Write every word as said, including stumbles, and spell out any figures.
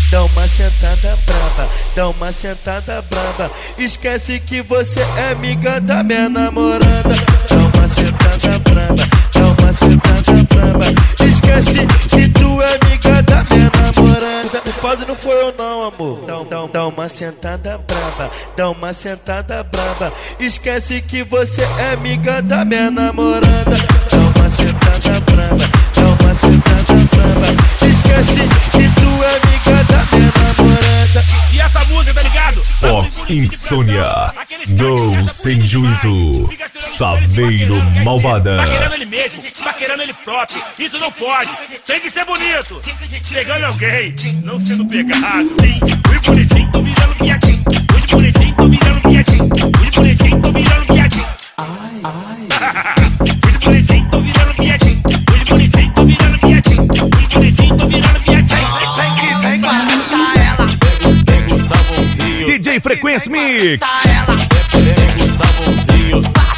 dá uma sentada braba, dá uma sentada braba. Esquece que você é amiga da minha namorada. Dá uma sentada braba, dá uma sentada braba. Esquece que tu é amiga da minha namorada. O padre não foi eu não, amor. Dá, dá, dá uma sentada braba, dá uma sentada braba. Esquece que você é amiga da minha namorada. Dá uma sentada braba, dá uma sentada braba. Esquece que tu é amiga da minha namorada. E essa música, tá ligado? Fox Insônia, Go Sem Juízo, Saveiro Malvada. Tá querendo ele mesmo, tá querendo ele próprio. Isso não pode, tem que ser bonito. Pegando alguém, não sendo pegado. Fui bonitinho, tô virando viadinho. Fui bonitinho, tô virando viadinho. Fui bonitinho, tô virando viadinho. Fui bonitinho, tô virando viadinho. Fui bonitinho, tô virando viadinho. Fui bonitinho, tô virando viadinho. Vem que vem, vai arrastar ela. D J Frequência Mix. Arrastar ela. Pega o sabãozinho.